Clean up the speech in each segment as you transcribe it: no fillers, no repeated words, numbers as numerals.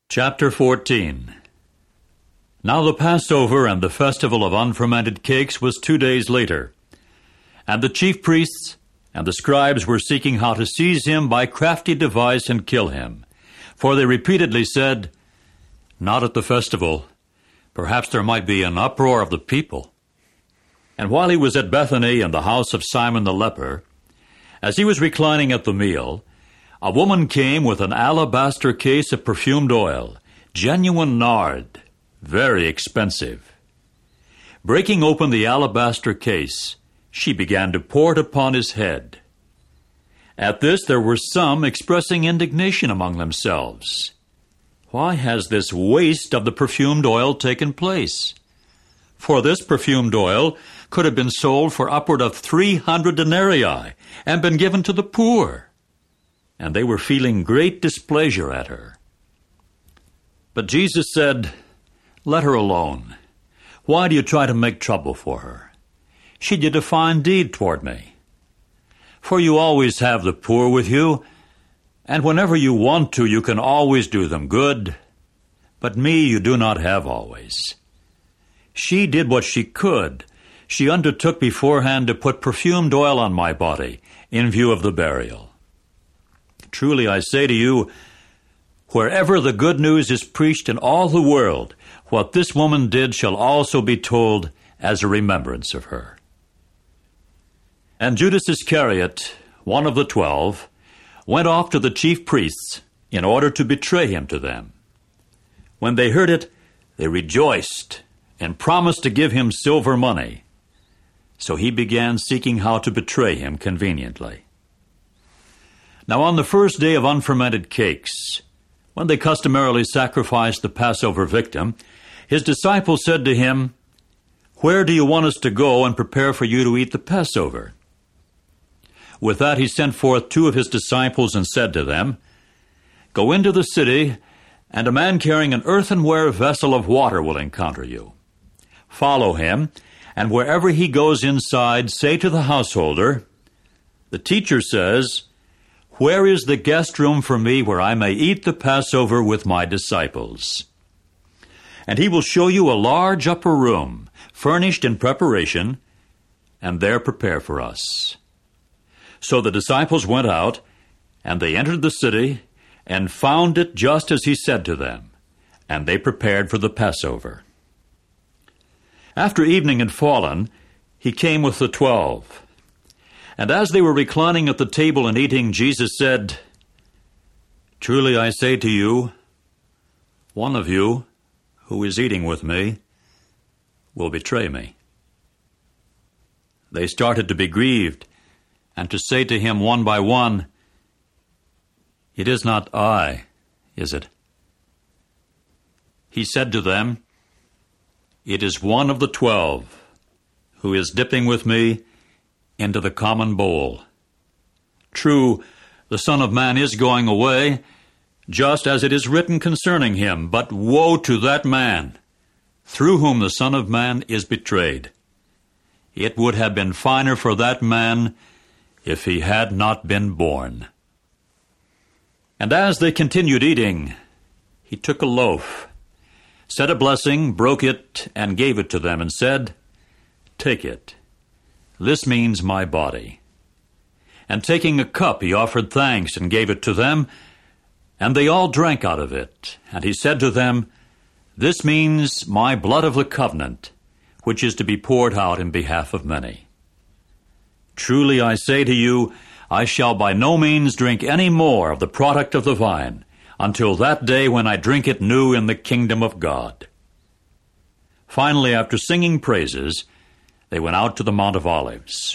Chapter 14. Now the Passover and the festival of unfermented cakes was 2 days later. And the chief priests and the scribes were seeking how to seize him by crafty device and kill him. For they repeatedly said, "Not at the festival. Perhaps there might be an uproar of the people." And while he was at Bethany in the house of Simon the leper, as he was reclining at the meal, a woman came with an alabaster case of perfumed oil, genuine nard, very expensive. Breaking open the alabaster case, she began to pour it upon his head. At this there were some expressing indignation among themselves. Why has this waste of the perfumed oil taken place? For this perfumed oil could have been sold for upward of 300 denarii and been given to the poor. And they were feeling great displeasure at her. But Jesus said, "Let her alone. Why do you try to make trouble for her? She did a fine deed toward me. For you always have the poor with you, and whenever you want to, you can always do them good. But me you do not have always. She did what she could. She undertook beforehand to put perfumed oil on my body in view of the burial. Truly I say to you, wherever the good news is preached in all the world, what this woman did shall also be told as a remembrance of her." And Judas Iscariot, one of the 12, went off to the chief priests in order to betray him to them. When they heard it, they rejoiced and promised to give him silver money. So he began seeking how to betray him conveniently. Now on the first day of unfermented cakes, when they customarily sacrificed the Passover victim, his disciples said to him, "Where do you want us to go and prepare for you to eat the Passover?" With that he sent forth 2 of his disciples and said to them, "Go into the city, and a man carrying an earthenware vessel of water will encounter you. Follow him, and wherever he goes inside, say to the householder, 'The teacher says, where is the guest room for me where I may eat the Passover with my disciples?' And he will show you a large upper room, furnished in preparation, and there prepare for us." So the disciples went out, and they entered the city, and found it just as he said to them, and they prepared for the Passover. After evening had fallen, he came with the 12. And as they were reclining at the table and eating, Jesus said, "Truly I say to you, one of you, who is eating with me, will betray me." They started to be grieved, and to say to him one by one, "It is not I, is it?" He said to them, "It is one of the 12, who is dipping with me into the common bowl. True, the Son of Man is going away, just as it is written concerning him, but woe to that man, through whom the Son of Man is betrayed. It would have been finer for that man if he had not been born." And as they continued eating, he took a loaf, said a blessing, broke it, and gave it to them, and said, "Take it. This means my body." And taking a cup, he offered thanks and gave it to them, and they all drank out of it. And he said to them, "This means my blood of the covenant, which is to be poured out in behalf of many. Truly I say to you, I shall by no means drink any more of the product of the vine, until that day when I drink it new in the kingdom of God." Finally, after singing praises, they went out to the Mount of Olives.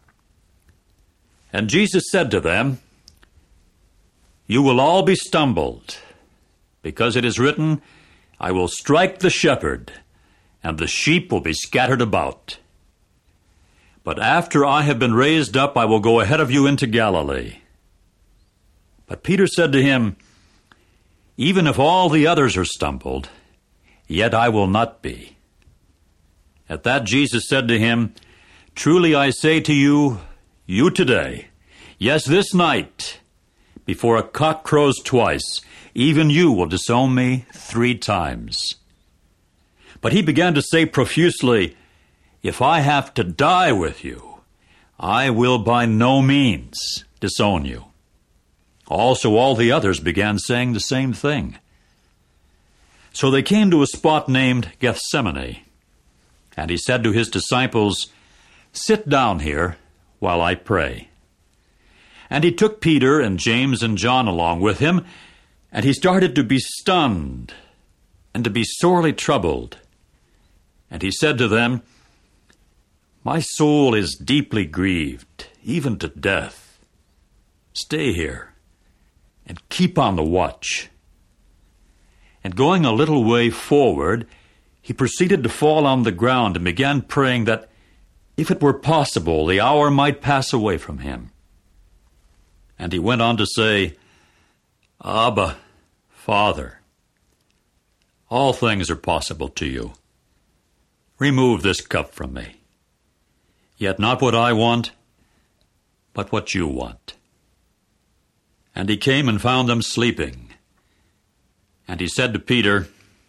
And Jesus said to them, "You will all be stumbled, because it is written, I will strike the shepherd, and the sheep will be scattered about. But after I have been raised up, I will go ahead of you into Galilee." But Peter said to him, "Even if all the others are stumbled, yet I will not be." At that Jesus said to him, "Truly I say to you, you today, yes, this night, before a cock crows twice, even you will disown me 3 times. But he began to say profusely, If I have to die with you, I will by no means disown you. Also all the others began saying the same thing. So they came to a spot named Gethsemane, and he said to his disciples, Sit down here while I pray. And he took Peter and James and John along with him, and he started to be stunned and to be sorely troubled. And he said to them, My soul is deeply grieved, even to death. Stay here and keep on the watch. And going a little way forward, he proceeded to fall on the ground and began praying that, if it were possible, the hour might pass away from him. And he went on to say, Abba, Father, all things are possible to you. Remove this cup from me. Yet not what I want, but what you want. And he came and found them sleeping. And he said to Peter,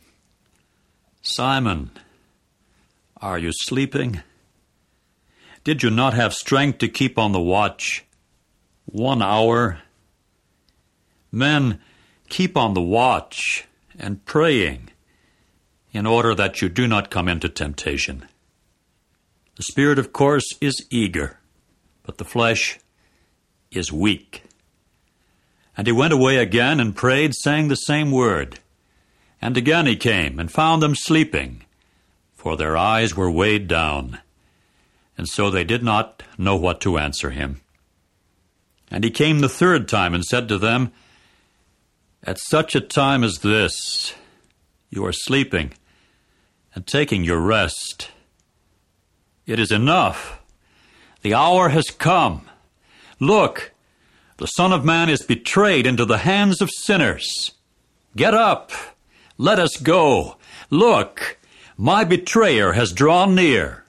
Simon, are you sleeping? Did you not have strength to keep on the watch 1 hour? Men, keep on the watch and praying, in order that you do not come into temptation. The spirit, of course, is eager, but the flesh is weak. And he went away again and prayed, saying the same word. And again he came and found them sleeping, for their eyes were weighed down, and so they did not know what to answer him. And he came the 3rd time and said to them, At such a time as this, you are sleeping and taking your rest. It is enough. The hour has come. Look, the Son of Man is betrayed into the hands of sinners. Get up. Let us go. Look, my betrayer has drawn near.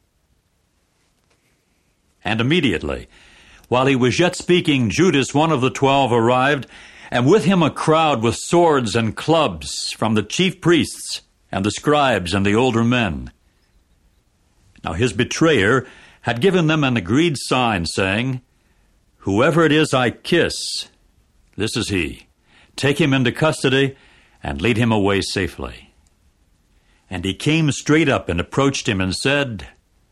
And immediately, while he was yet speaking, Judas, one of the 12, arrived, and with him a crowd with swords and clubs from the chief priests and the scribes and the older men. Now his betrayer had given them an agreed sign, saying, Whoever it is I kiss, this is he. Take him into custody and lead him away safely. And he came straight up and approached him and said,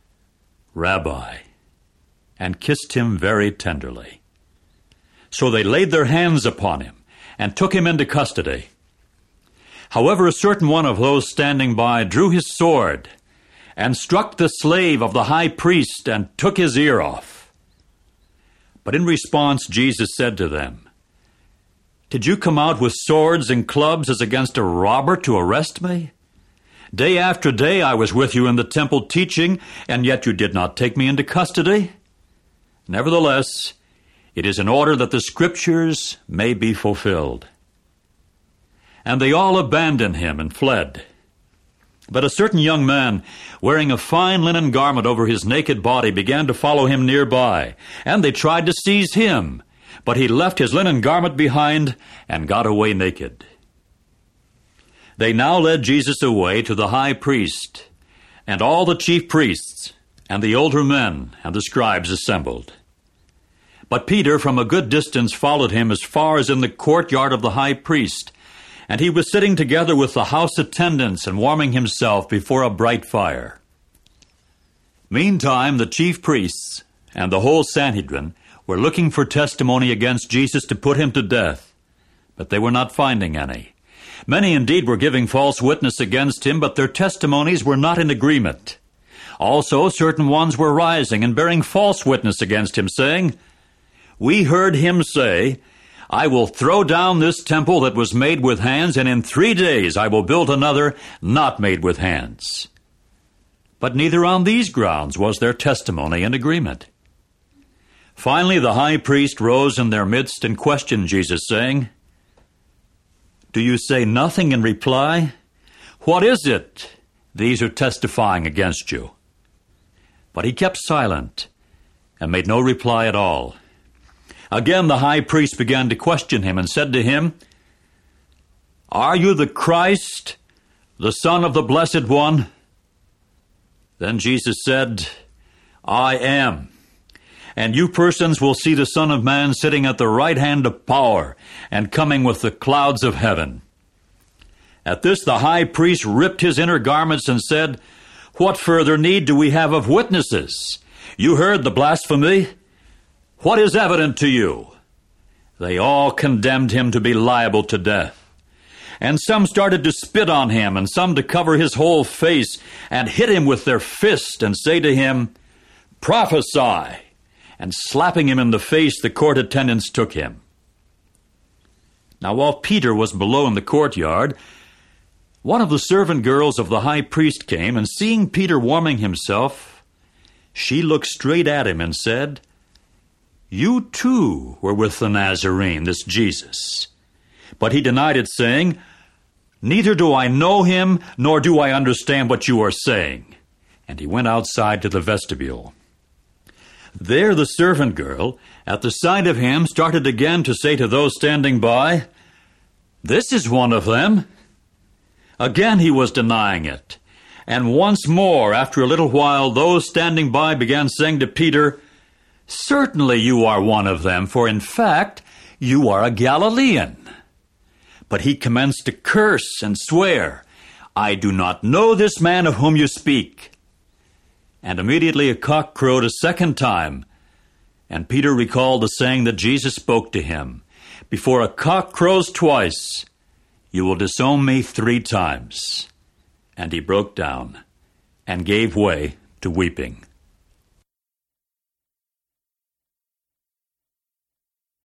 Rabbi, and kissed him very tenderly. So they laid their hands upon him and took him into custody. However, a certain one of those standing by drew his sword and struck the slave of the high priest and took his ear off. But in response, Jesus said to them, Did you come out with swords and clubs as against a robber to arrest me? Day after day I was with you in the temple teaching, and yet you did not take me into custody. Nevertheless, it is in order that the Scriptures may be fulfilled. And they all abandoned him and fled. But a certain young man, wearing a fine linen garment over his naked body, began to follow him nearby, and they tried to seize him. But he left his linen garment behind and got away naked. They now led Jesus away to the high priest, and all the chief priests, and the older men, and the scribes assembled. But Peter from a good distance followed him as far as in the courtyard of the high priest, and he was sitting together with the house attendants and warming himself before a bright fire. Meantime, the chief priests and the whole Sanhedrin were looking for testimony against Jesus to put him to death, but they were not finding any. Many indeed were giving false witness against him, but their testimonies were not in agreement. Also, certain ones were rising and bearing false witness against him, saying, We heard him say, I will throw down this temple that was made with hands, and in 3 days I will build another not made with hands. But neither on these grounds was their testimony in agreement. Finally, the high priest rose in their midst and questioned Jesus, saying, Do you say nothing in reply? What is it these are testifying against you? But he kept silent and made no reply at all. Again the high priest began to question him and said to him, "Are you the Christ, the Son of the Blessed One?" Then Jesus said, "I am. And you persons will see the Son of Man sitting at the right hand of power and coming with the clouds of heaven." At this the high priest ripped his inner garments and said, "What further need do we have of witnesses? You heard the blasphemy. What is evident to you?" They all condemned him to be liable to death. And some started to spit on him, and some to cover his whole face, and hit him with their fists, and say to him, "Prophesy!" And slapping him in the face, the court attendants took him. Now while Peter was below in the courtyard, one of the servant girls of the high priest came, and seeing Peter warming himself, she looked straight at him and said, "You too were with the Nazarene, this Jesus." But he denied it, saying, "Neither do I know him, nor do I understand what you are saying." And he went outside to the vestibule. There the servant girl, at the sight of him, started again to say to those standing by, "This is one of them." Again he was denying it. And once more, after a little while, those standing by began saying to Peter, "Certainly you are one of them, for in fact you are a Galilean." But he commenced to curse and swear, "I do not know this man of whom you speak." And immediately a cock crowed a second time, and Peter recalled the saying that Jesus spoke to him, "Before a cock crows twice, you will disown me 3 times." And he broke down and gave way to weeping.